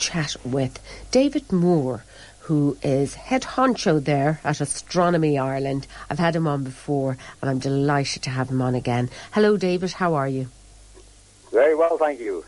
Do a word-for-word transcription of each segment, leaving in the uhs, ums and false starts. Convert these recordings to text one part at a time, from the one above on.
chat with David Moore, who is head honcho there at Astronomy Ireland. I've had him on before and I'm delighted to have him on again. Hello David, how are you? Very well, thank you.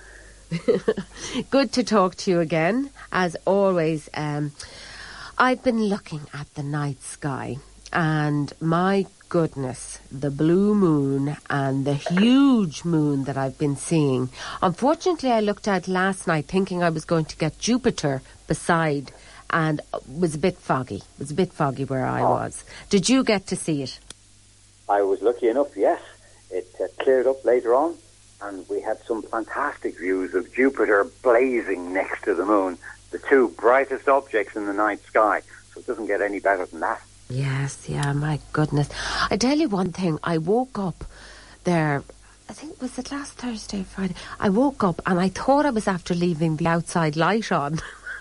Good to talk to you again. As always, um, I've been looking at the night sky and my goodness, the blue moon and the huge moon that I've been seeing. Unfortunately, I looked out last night thinking I was going to get Jupiter beside and it was a bit foggy. It was a bit foggy where I oh. was. Did you get to see it? I was lucky enough, yes. It uh, cleared up later on and we had some fantastic views of Jupiter blazing next to the moon, the two brightest objects in the night sky. So it doesn't get any better than that. Yes, yeah, my goodness. I tell you one thing, I woke up there, I think, was it last Thursday or Friday? I woke up and I thought I was after leaving the outside light on.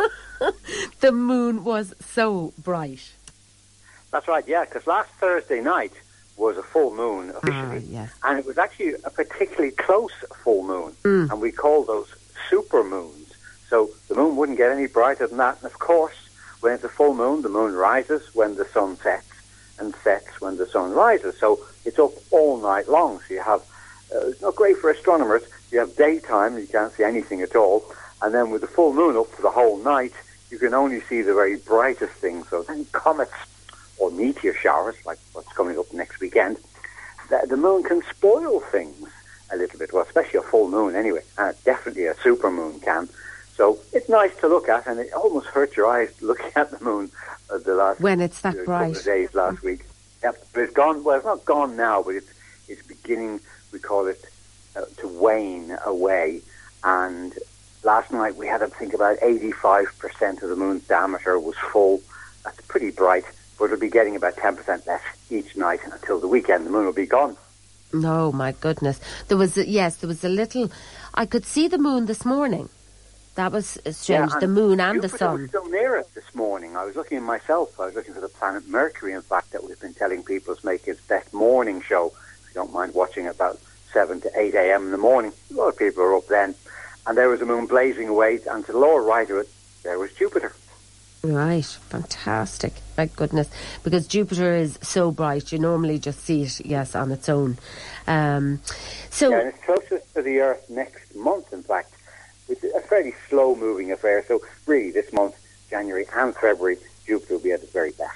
The moon was so bright. That's right, yeah, because last Thursday night was a full moon officially. Ah, yes. And it was actually a particularly close full moon. Mm. And we call those super moons. So the moon wouldn't get any brighter than that. And of course, when it's a full moon, the moon rises when the sun sets and sets when the sun rises. So it's up all night long. So you have, uh, it's not great for astronomers. You have daytime, you can't see anything at all. And then with the full moon up for the whole night, you can only see the very brightest things. So then comets or meteor showers, like what's coming up next weekend, the, the moon can spoil things a little bit. Well, especially a full moon anyway. And definitely a super moon can. So it's nice to look at, and it almost hurt your eyes looking at the moon uh, the last when it's that uh, bright. couple of days last week. Yeah, but it's gone. Well, it's not gone now, but it's it's beginning. We call it uh, to wane away. And last night we had, I think, about eighty-five percent of the moon's diameter was full. That's pretty bright, but it'll be getting about ten percent less each night until the weekend. The moon will be gone. No, my goodness. There was a, yes, there was a little. I could see the moon this morning. That was strange, yeah, the moon and Jupiter the sun. was so near it this morning. I was looking at myself. I was looking for the planet Mercury, in fact, that we've been telling people to make its best morning show. If you don't mind watching at about seven to eight a.m. in the morning. A lot of people are up then. And there was the moon blazing away, and to the lower right of it, there was Jupiter. Right, fantastic. My goodness. Because Jupiter is so bright, you normally just see it, yes, on its own. Um, so yeah, and it's closest to the Earth next month, in fact. It's a fairly slow-moving affair, so really this month, January and February, Jupiter will be at its very best.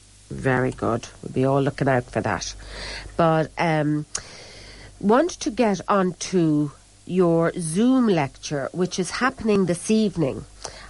Very good. We'll be all looking out for that. But um, want to get onto your Zoom lecture, which is happening this evening.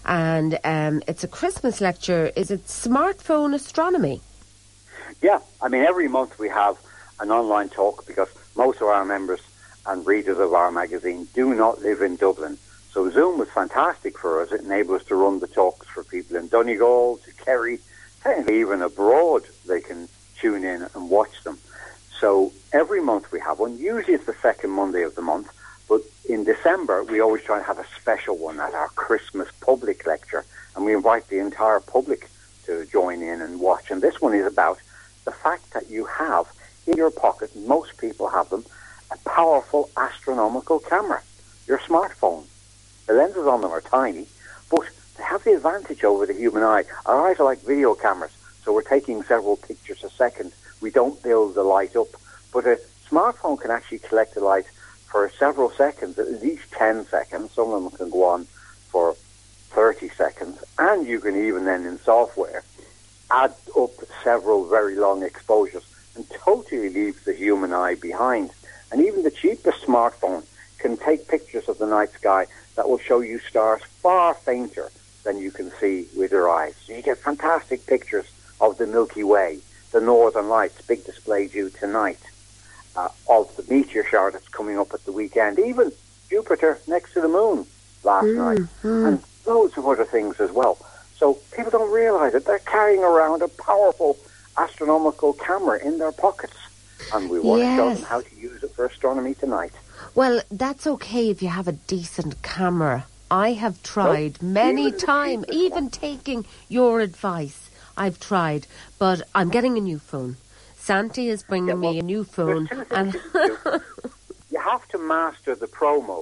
And um, it's a Christmas lecture. Is it smartphone astronomy? Yeah, I mean, every month we have an online talk because most of our members and readers of our magazine do not live in Dublin. So Zoom was fantastic for us. It enabled us to run the talks for people in Donegal, to Kerry, technically even abroad. They can tune in and watch them. So every month we have one. Usually it's the second Monday of the month. But in December, we always try and have a special one at our Christmas public lecture. And we invite the entire public to join in and watch. And this one is about the fact that you have in your pocket, most people have them, a powerful astronomical camera, your smartphone. The lenses on them are tiny, but they have the advantage over the human eye. Our eyes are like video cameras, so we're taking several pictures a second. We don't build the light up, but a smartphone can actually collect the light for several seconds, at least ten seconds. Some of them can go on for thirty seconds, and you can even then in software add up several very long exposures and totally leave the human eye behind. And even the cheapest smartphone can take pictures of the night sky that will show you stars far fainter than you can see with your eyes. So you get fantastic pictures of the Milky Way, the Northern Lights, big display due tonight, uh, of the meteor shower that's coming up at the weekend, even Jupiter next to the moon last mm, night, mm. and loads of other things as well. So people don't realize it. They're carrying around a powerful astronomical camera in their pockets, and we want yes. to show them how to use it for astronomy tonight. Well, that's okay if you have a decent camera. I have tried nope. many times, even taking your advice. I've tried, but I'm getting a new phone. Santi is bringing yeah, well, me a new phone. And you have to master the Pro mode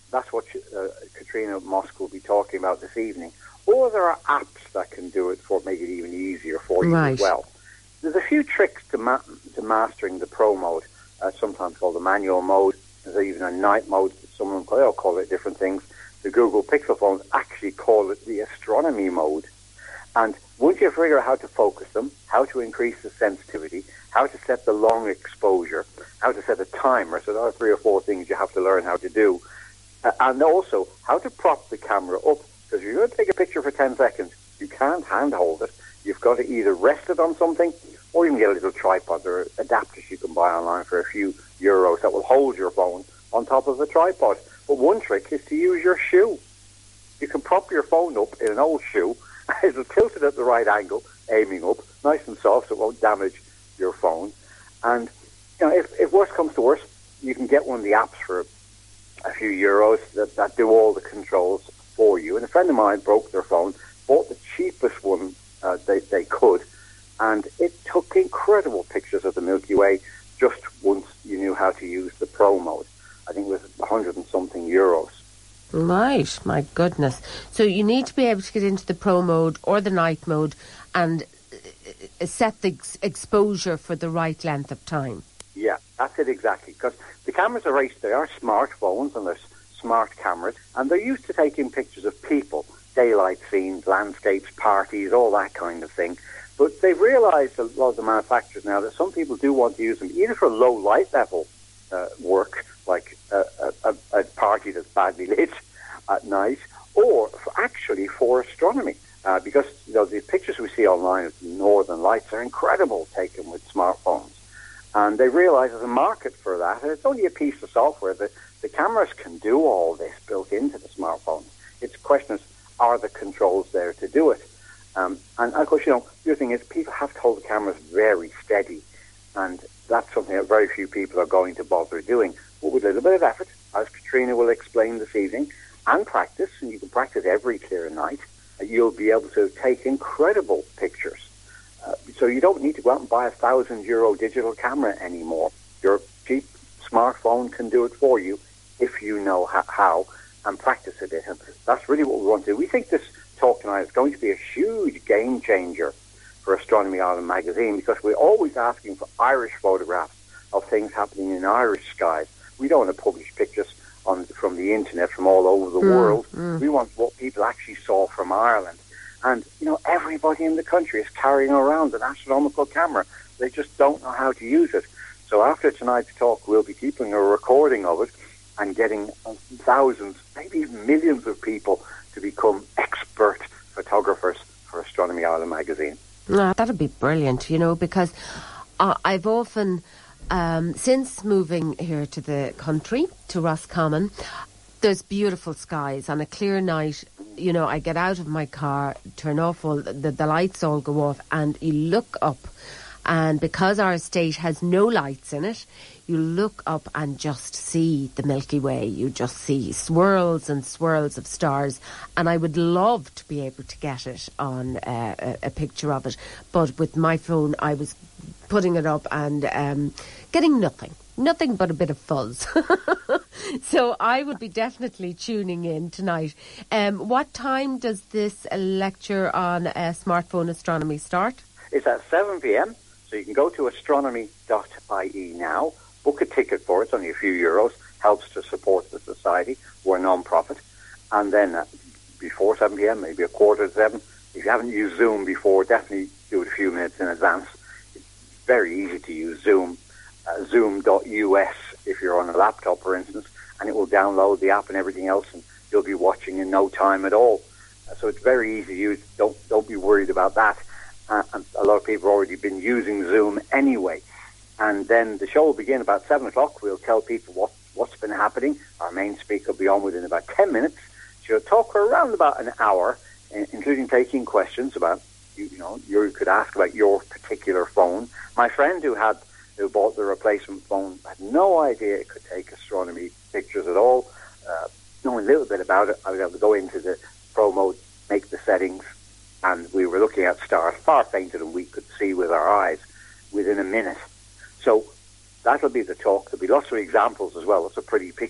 that's what uh, Katrina Mosk will be talking about this evening. Or there are apps that can do it for make it even easier for you right. as well. There's a few tricks to, ma- to mastering the Pro mode, uh, sometimes called the manual mode. There's even a night mode. Someone will call it different things. The Google Pixel phones actually call it the astronomy mode. And once you figure out how to focus them, how to increase the sensitivity, how to set the long exposure, how to set a timer, so there are three or four things you have to learn how to do, uh, and also how to prop the camera up, because if you're going to take a picture for ten seconds, you can't handhold it. You've got to either rest it on something, or you can get a little tripod. There are adapters you can buy online for a few euros that will hold your phone on top of the tripod. But one trick is to use your shoe. You can prop your phone up in an old shoe. It'll tilt it at the right angle, aiming up, nice and soft, so it won't damage your phone. And you know, if, if worse comes to worse, you can get one of the apps for a few euros that, that do all the controls for you. And a friend of mine broke their phone, bought the cheapest one uh, they, they could, and it took incredible pictures of the Milky Way just once you knew how to use the Pro mode. I think it was a hundred and something euros. Right, my goodness. So you need to be able to get into the Pro mode or the night mode and uh, set the ex- exposure for the right length of time. Yeah, that's it exactly. Because the cameras are raised, they are smartphones and they're smart cameras, and they're used to taking pictures of people, daylight scenes, landscapes, parties, all that kind of thing. But they've realised, a lot of the manufacturers now, that some people do want to use them either for low light level uh, work, like a, a, a party that's badly lit at night, or for actually for astronomy. Uh, because you know the pictures we see online of northern lights are incredible, taken with smartphones. And they realise there's a market for that, and it's only a piece of software. The, the cameras can do all this built into the smartphones. It's a question of, are the controls there to do it? Um, and of course, you know, the other thing is people have to hold the cameras very steady, and that's something that very few people are going to bother doing. But with a little bit of effort, as Katrina will explain this evening, and practice, and you can practice every clear night, uh, you'll be able to take incredible pictures. Uh, so you don't need to go out and buy a thousand euro digital camera anymore. Your cheap smartphone can do it for you if you know ha- how and practice a bit. And that's really what we want to do. We think this talk tonight is going to be a huge game changer for Astronomy Ireland magazine, because we're always asking for Irish photographs of things happening in Irish skies. We don't want to publish pictures on from the internet from all over the mm, world. Mm. We want what people actually saw from Ireland. And, you know, everybody in the country is carrying around an astronomical camera. They just don't know how to use it. So after tonight's talk, we'll be keeping a recording of it and getting thousands, maybe even millions of people to become expert photographers for Astronomy Ireland magazine. Ah, that'd be brilliant, you know, because uh, I've often, um, since moving here to the country, to Roscommon, there's beautiful skies. On a clear night, you know, I get out of my car, turn off all, the, the lights all go off, and you look up, and because our estate has no lights in it, you look up and just see the Milky Way. You just see swirls and swirls of stars, and I would love to be able to get it on uh, a, a picture of it. But with my phone, I was putting it up and um, getting nothing. Nothing but a bit of fuzz. So I would be definitely tuning in tonight. Um, what time does this uh, lecture on uh, smartphone astronomy start? It's at seven p.m, so you can go to astronomy dot I E now, book a ticket for it. It's only a few euros, helps to support the society. We're a non-profit. And then uh, before seven p.m, maybe a quarter to seven, if you haven't used Zoom before, definitely do it a few minutes in advance. It's very easy to use Zoom. Uh, zoom dot U S if you're on a laptop, for instance, and it will download the app and everything else, and you'll be watching in no time at all. Uh, so it's very easy to use. Don't don't be worried about that. Uh, and a lot of people have already been using Zoom anyway. And then the show will begin about seven o'clock. We'll tell people what, what's been happening. Our main speaker will be on within about ten minutes. She'll talk for around about an hour, including taking questions about, you, you know, you could ask about your particular phone. My friend who had who bought the replacement phone had no idea it could take astronomy pictures at all. Uh, knowing a little bit about it, I was able to go into the Pro mode, make the settings, and we were looking at stars far fainter than we could see with our eyes within a minute. So that'll be the talk. There'll be lots of examples as well. Lots of pretty pictures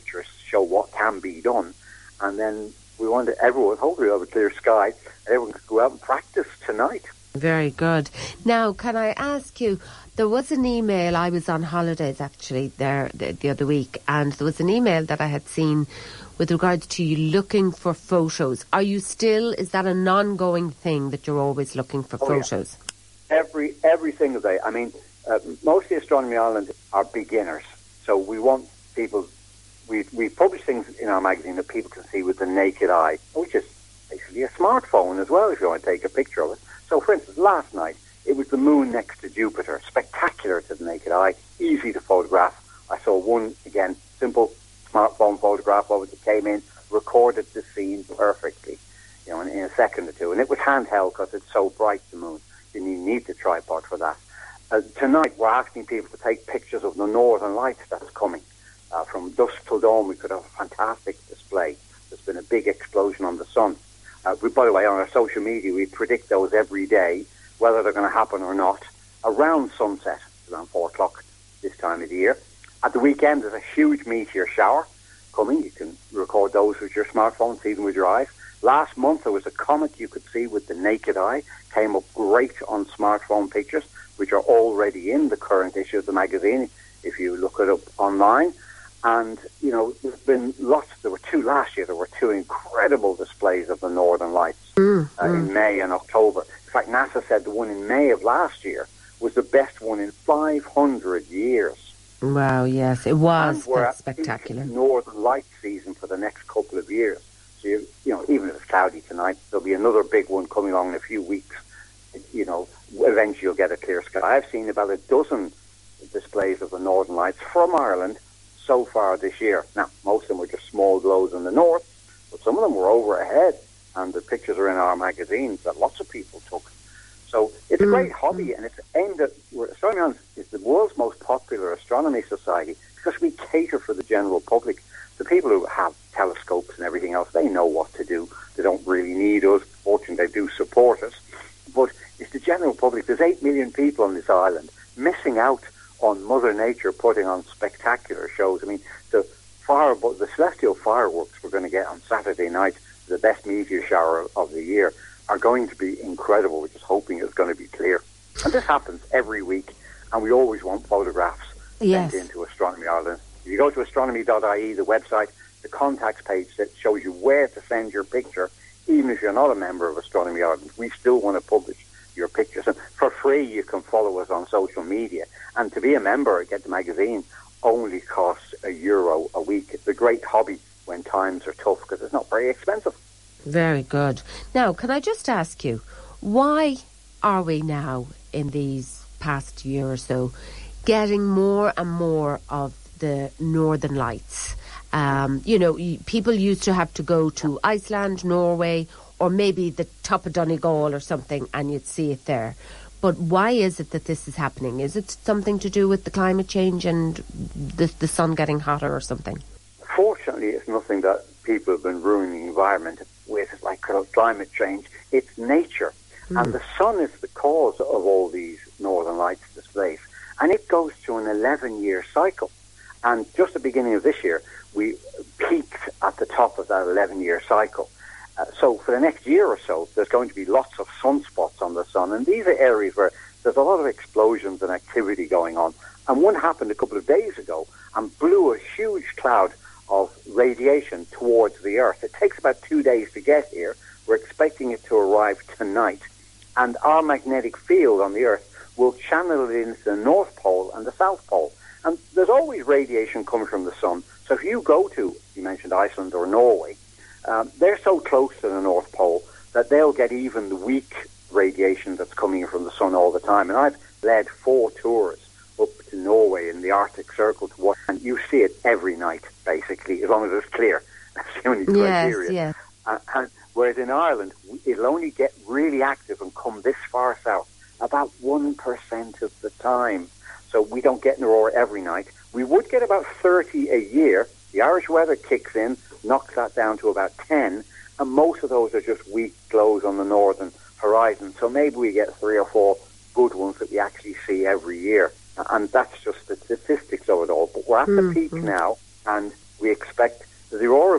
show what can be done. And then we want everyone, hopefully have a clear sky, and everyone can go out and practice tonight. Very good. Now, can I ask you, there was an email, I was on holidays actually there the, the other week, and there was an email that I had seen with regards to you looking for photos. Are you still, is that an ongoing thing that you're always looking for oh, photos? Yeah. Every, every single day. I mean, uh, most of Astronomy Ireland are beginners, so we want people, we, we publish things in our magazine that people can see with the naked eye, which is basically a smartphone as well if you want to take a picture of it. So, for instance, last night, it was the moon next to Jupiter. Spectacular to the naked eye, easy to photograph. I saw one, again, simple smartphone photograph of it that came in, recorded the scene perfectly, you know, in, in a second or two. And it was handheld because it's so bright, the moon. You need the tripod for that. Uh, tonight, we're asking people to take pictures of the Northern Lights that's coming. Uh, from dusk till dawn, we could have a fantastic display. There's been a big explosion on the sun. Uh, we, by the way, on our social media, we predict those every day, whether they're going to happen or not, around sunset, around four o'clock this time of the year. At the weekend, there's a huge meteor shower coming. You can record those with your smartphone, see them with your eyes. Last month, there was a comet you could see with the naked eye. Came up great on smartphone pictures, which are already in the current issue of the magazine, if you look it up online. And, you know, there's been lots, there were two last year, there were two incredible displays of the Northern Lights mm, uh, mm. in May and October. In fact, NASA said the one in May of last year was the best one in five hundred years. Wow, yes, it was. That's spectacular. Northern Light season for the next couple of years. So, you, you know, even if it's cloudy tonight, there'll be another big one coming along in a few weeks. You know, eventually you'll get a clear sky. I've seen about a dozen displays of the Northern Lights from Ireland so far this year. Now, most of them were just small glows in the north, but some of them were overhead, and the pictures are in our magazines that lots of people took. So it's a great hobby, and it's aimed at, Astronomy Ireland is the world's most popular astronomy society because we cater for the general public. The people who have telescopes and everything else, they know what to do. They don't really need us. Fortunately, they do support us. But it's the general public. There's eight million people on this island missing out on Mother Nature putting on spectacular shows. I mean, the fire, the celestial fireworks we're going to get on Saturday night, the best meteor shower of the year, are going to be incredible. We're just hoping it's going to be clear. And this happens every week, and we always want photographs yes. sent into Astronomy Ireland. If you go to astronomy dot I E, the website, the contacts page that shows you where to send your picture, even if you're not a member of Astronomy Ireland, we still want to publish your pictures. And for free, you can follow us on social media. And to be a member, get the magazine, only costs a euro a week. It's a great hobby when times are tough because it's not very expensive. Very good. Now, can I just ask you, why are we now, in these past year or so, getting more and more of the Northern Lights? Um, you know, people used to have to go to Iceland, Norway, or maybe the top of Donegal or something, and you'd see it there. But why is it that this is happening? Is it something to do with the climate change and the, the sun getting hotter or something? Fortunately, it's nothing that people have been ruining the environment with, like climate change. It's nature. Mm. And the sun is the cause of all these Northern Lights displays. And it goes through an eleven-year cycle. And just the beginning of this year, we peaked at the top of that eleven-year cycle. Uh, so for the next year or so, there's going to be lots of sunspots on the sun. And these are areas where there's a lot of explosions and activity going on. And one happened a couple of days ago and blew a huge cloud of radiation towards the Earth. It takes about two days to get here. We're expecting it to arrive tonight. And our magnetic field on the Earth will channel it into the North Pole and the South Pole. And there's always radiation coming from the sun. So if you go to, you mentioned Iceland or Norway, um, they're so close to the North Pole that they'll get even the weak radiation that's coming from the sun all the time. And I've led four tours up to Norway in the Arctic Circle to watch, and you see it every night, basically, as long as it's clear. That's the only criteria. Yes, yes. Uh, and whereas in Ireland, it'll only get really active and come this far south about one percent of the time. So we don't get an aurora every night. We would get about thirty a year. The Irish weather kicks in, knocks that down to about ten, and most of those are just weak glows on the northern horizon. So maybe we get three or four good ones that we actually see every year. And that's just the statistics of it all. But we're at the mm-hmm. peak now, and we expect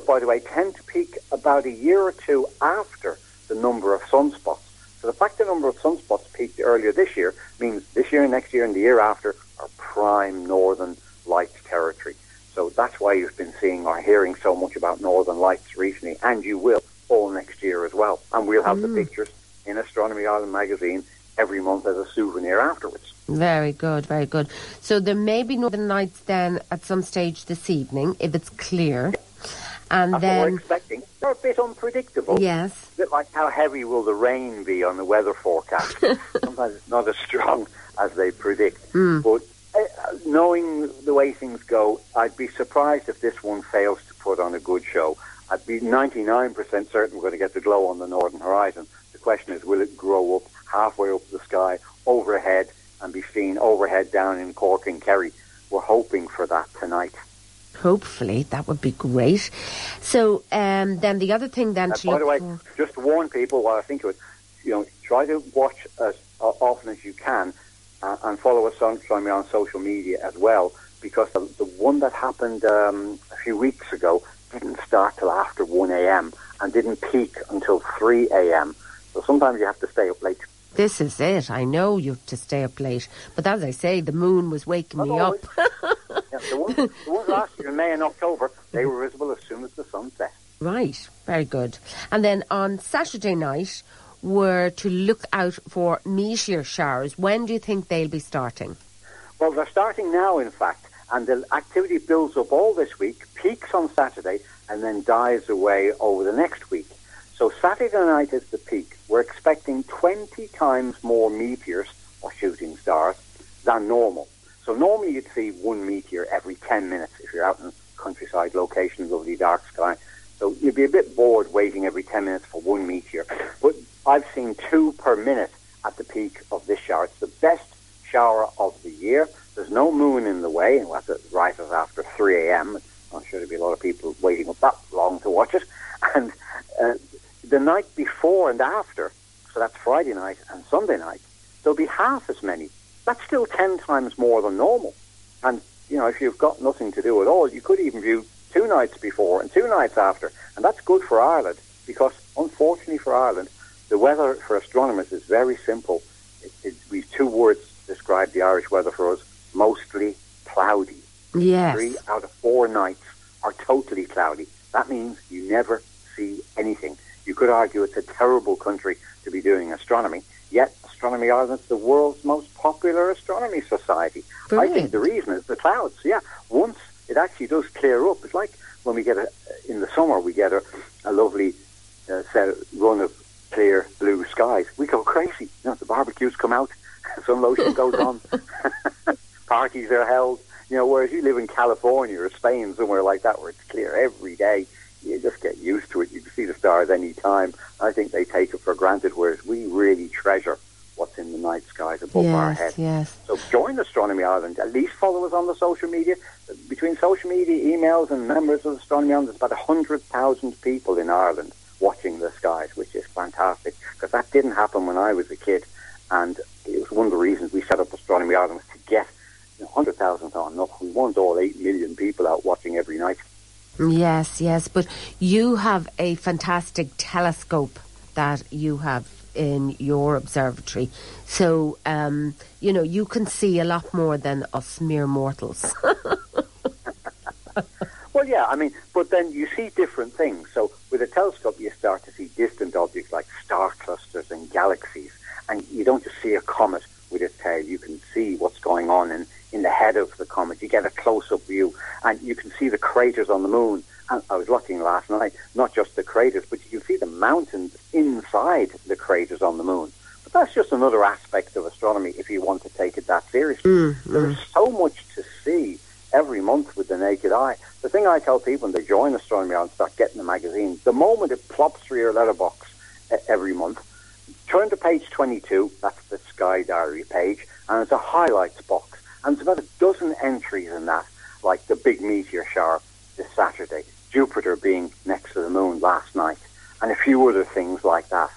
by the way, tend to peak about a year or two after the number of sunspots. So the fact the number of sunspots peaked earlier this year means this year, next year, and the year after are prime northern lights territory. So that's why you've been seeing or hearing so much about northern lights recently, and you will all next year as well. And we'll have mm. the pictures in Astronomy Ireland magazine every month as a souvenir afterwards. Very good, very good. So there may be northern lights then at some stage this evening, if it's clear. And That's then what we're expecting. They're a bit unpredictable. Yes. A bit like how heavy will the rain be on the weather forecast. Sometimes it's not as strong as they predict. Mm. But uh, knowing the way things go, I'd be surprised if this one fails to put on a good show. I'd be ninety-nine percent certain we're going to get the glow on the northern horizon. The question is, will it grow up halfway up the sky, overhead, and be seen overhead down in Cork and Kerry? We're hoping for that tonight. Hopefully, that would be great. So um, then the other thing then uh, to by look the way, for... just to warn people while I think of it, you know, try to watch as uh, often as you can uh, and follow us on, on me on social media as well, because the, the one that happened um, a few weeks ago didn't start till after one a.m. and didn't peak until three a.m. So sometimes you have to stay up late. This is it. I know you have to stay up late. But as I say, the moon was waking Not me always. up. Yeah, the, ones, the ones last year in May and October, they were visible as soon as the sun set. Right. Very good. And then on Saturday night, we're to look out for meteor showers. When do you think they'll be starting? Well, they're starting now, in fact. And the activity builds up all this week, peaks on Saturday, and then dies away over the next week. So Saturday night is the peak. We're expecting twenty times more meteors or shooting stars than normal. So normally you'd see one meteor every ten minutes if you're out in countryside location, lovely dark sky. So you'd be a bit bored waiting every ten minutes for one meteor. But I've seen two per minute at the peak of this shower. It's the best shower of the year. There's no moon in the way, and we'll have to write it after three a.m. I'm sure there'll be a lot of people waiting up that long to watch it. And uh, the night before and after, so that's Friday night and Sunday night, there'll be half as many. That's still ten times more than normal. And, you know, if you've got nothing to do at all, you could even view two nights before and two nights after. And that's good for Ireland, because unfortunately for Ireland, the weather for astronomers is very simple. It, it, we've two words describe the Irish weather for us: mostly cloudy. Yes. Three out of four nights are totally cloudy. That means you never see anything. You could argue it's a terrible country to be doing astronomy, yet Astronomy Ireland is the world's most popular astronomy society. Brilliant. I think the reason is the clouds. Yeah, once it actually does clear up, it's like when we get a, in the summer, we get a, a lovely uh, set, run of clear blue skies. We go crazy. You know, the barbecues come out, sun lotion goes on, parties are held. You know, whereas you live in California or Spain, somewhere like that, where it's clear every day, you just get used to it. You can see the stars any time. I think they take it for granted, whereas we really treasure what's in the night skies above yes, our heads. Yes. So join Astronomy Ireland. At least follow us on the social media. Between social media, emails, and members of Astronomy Ireland, there's about one hundred thousand people in Ireland watching the skies, which is fantastic, because that didn't happen when I was a kid. And it was one of the reasons we set up Astronomy Ireland, was to get you know, one hundred thousand on enough. We want all eight million people out watching every night. Yes, yes, but you have a fantastic telescope that you have in your observatory. So, um, you know, you can see a lot more than us mere mortals. Well, yeah, I mean, but then you see different things. So with a telescope, you start to see distant objects like star clusters and galaxies. And you don't just see a comet with its tail. You can see what's going on in, in the head of the comet. You get a close-up view, and you can see the craters on the moon. And I was looking last night, not just the craters, but you can see the mountains inside the craters on the moon. But that's just another aspect of astronomy if you want to take it that seriously. Mm-hmm. There's so much to see every month with the naked eye. The thing I tell people when they join Astronomy and start getting the magazine, the moment it plops through your letterbox uh, every month, turn to page twenty-two, that's the Sky Diary page, and it's a highlights box. And there's about a dozen entries in that, like the big meteor shower this Saturday, Jupiter being next to the moon last night, and a few other things like that.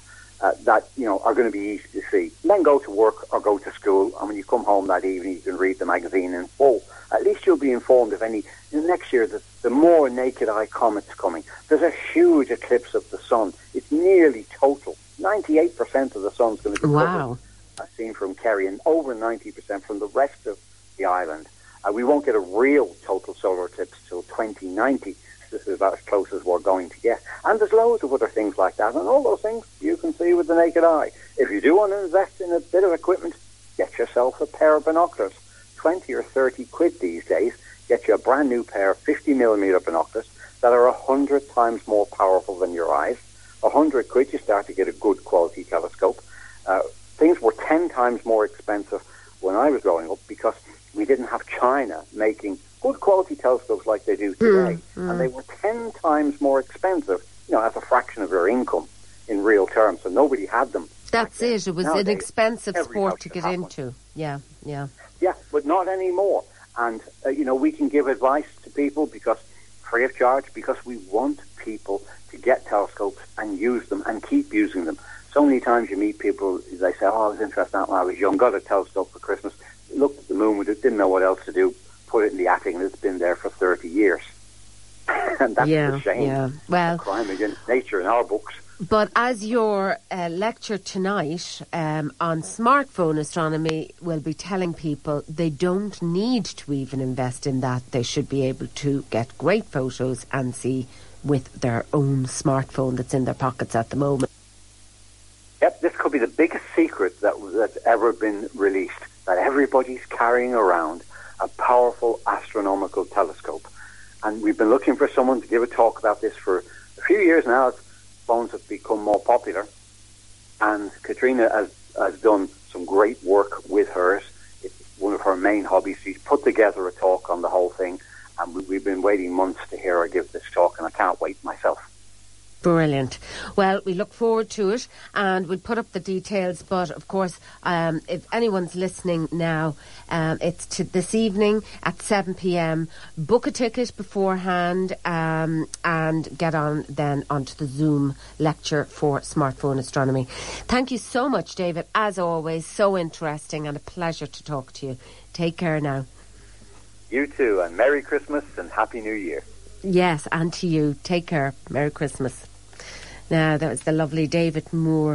uh, that, you know, are going to be easy to see. And then go to work or go to school, and when you come home that evening, you can read the magazine in full. At least you'll be informed of any. You know, next year, the, the more naked eye comets coming. There's a huge eclipse of the sun. It's nearly total. ninety-eight percent of the sun's going to be covered. Wow. I've seen from Kerry, and over ninety percent from the rest of the island. Uh, we won't get a real total solar eclipse till twenty ninety. This is about as close as we're going to get. And there's loads of other things like that. And all those things you can see with the naked eye. If you do want to invest in a bit of equipment, get yourself a pair of binoculars. twenty or thirty quid these days. Get you a brand new pair of fifty millimeter binoculars that are one hundred times more powerful than your eyes. one hundred quid, you start to get a good quality telescope. Uh, things were ten times more expensive when I was growing up because we didn't have China making good quality telescopes like they do today. Mm, mm. And they were ten times more expensive, you know, as a fraction of their income in real terms. So nobody had them. That's it. It was Nowadays, an expensive sport to get into. One. Yeah, yeah. Yeah, but not anymore. And, uh, you know, we can give advice to people because free of charge because we want people to get telescopes and use them and keep using them. So many times you meet people, they say, oh, I was interested in that when I was young, got a telescope for Christmas, looked at the moon with it, didn't know what else to do, put it in the attic, and it's been there for thirty years. And that's yeah, a shame. Yeah. Well, a crime against nature in our books. But as your uh, lecture tonight um, on smartphone astronomy will be telling people they don't need to even invest in that. They should be able to get great photos and see with their own smartphone that's in their pockets at the moment. Yep, this could be the biggest secret that that's ever been released, that everybody's carrying around a powerful astronomical telescope. And we've been looking for someone to give a talk about this for a few years now as phones have become more popular. And Katrina has, has done some great work with hers. It's one of her main hobbies. She's put together a talk on the whole thing. And we, we've been waiting months to hear her give this talk, and I can't wait myself. Brilliant. Well, we look forward to it, and we'll put up the details. But of course, um, if anyone's listening now, um, it's to this evening at seven p.m. Book a ticket beforehand um, and get on then onto the Zoom lecture for smartphone astronomy. Thank you so much, David. As always, so interesting and a pleasure to talk to you. Take care now. You too, and Merry Christmas and Happy New Year. Yes, and to you. Take care. Merry Christmas. Now, that was the lovely David Moore.